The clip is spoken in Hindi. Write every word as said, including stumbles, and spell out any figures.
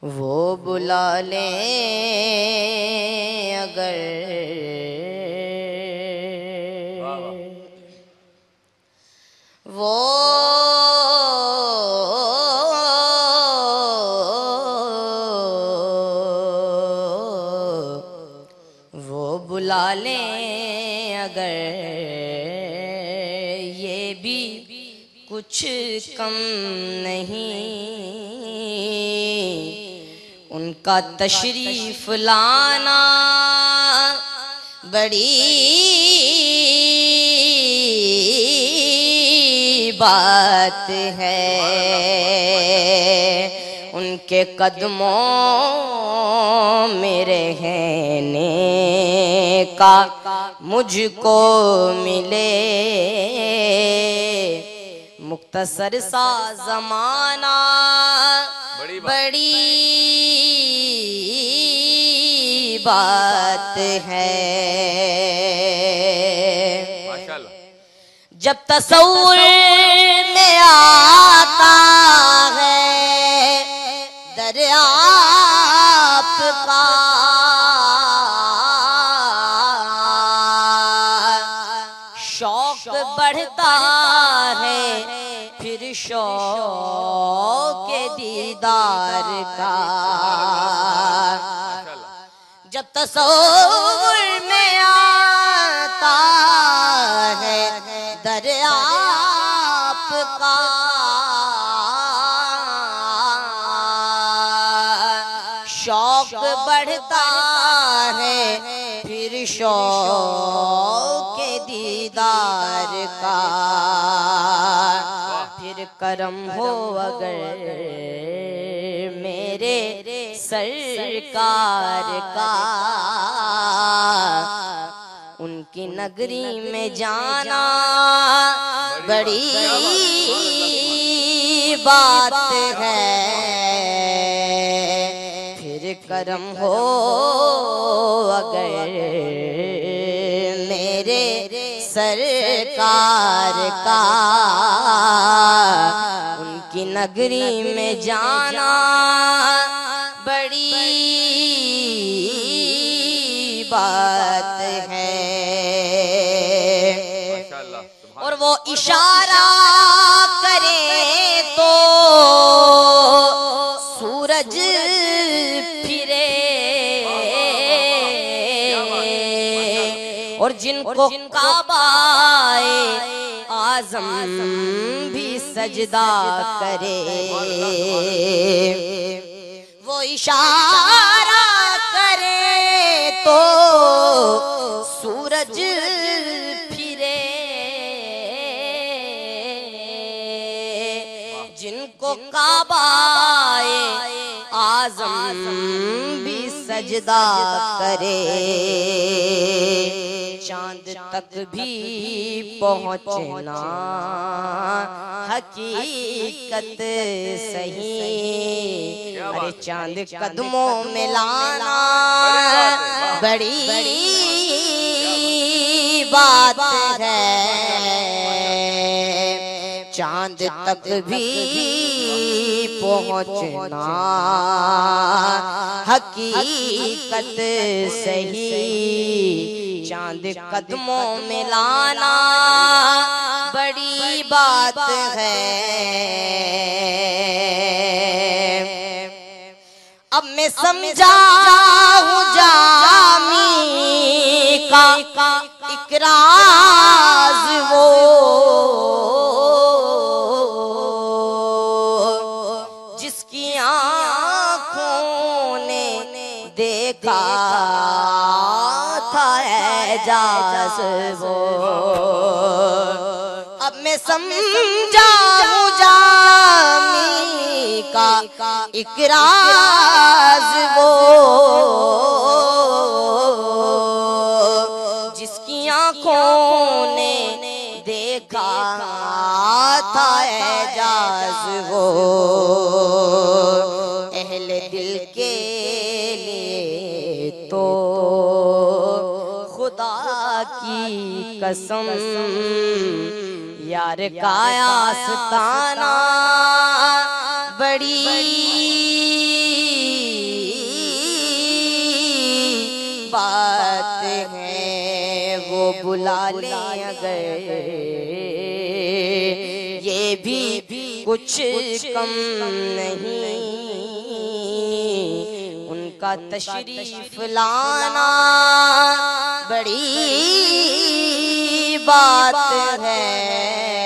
वो बुला ले अगर वो वो बुला ले अगर ये भी कुछ कम नहीं, उनका तशरीफ लाना बड़ी बात है। उनके कदमों में रहने का मुझको मिले मुख्तसर सा ज़माना बड़ी बात, बड़ी बात है। माशाअल्लाह। जब तसव्वुर में आता है दर आपका, शौक बढ़ता है फिर शौक के दीदार का। जब तसव्वुर में आता है दर आपका, शौक बढ़ता है फिर शौक के दीदार का। फिर करम हो अगर मेरे सरकार का, उनकी नगरी में जाना बड़ी बात है। फिर करम हो अगर मेरे सरकार का, उनकी नगरी में जाना बड़ी बात है। और वो इशारा करे तो सूरज फिरे, और जिनको काबाए आज़म भी सजदा करे। वो इशारा करे तो सूरज फिरे, जिनको काबाए आज़म भी सजदा करे। चांद तक भी पहुँचना हकीकत सही, अरे चांद कदमों में लाना बड़ी बात है। चांद तक भी पहुँचना हकीकत सही, चांद कदमों में लाना बड़ी बात है। अब मैं समझा हूँ जामी का इकराज वो, जिसकी आँखों ने देखा था एजाज़ वो। अब मैं समझा हूँ जामी का इकराज वो, जिसकी आँखों ने देखा था एजाज़ वो। अहले दिल के लिए तो खुदा की कसम यार का आस्ताना बड़ी बात है, वो बुला ले अगर ये भी कुछ कम नहीं। उनका तशरीफ लाना बड़ी बात है।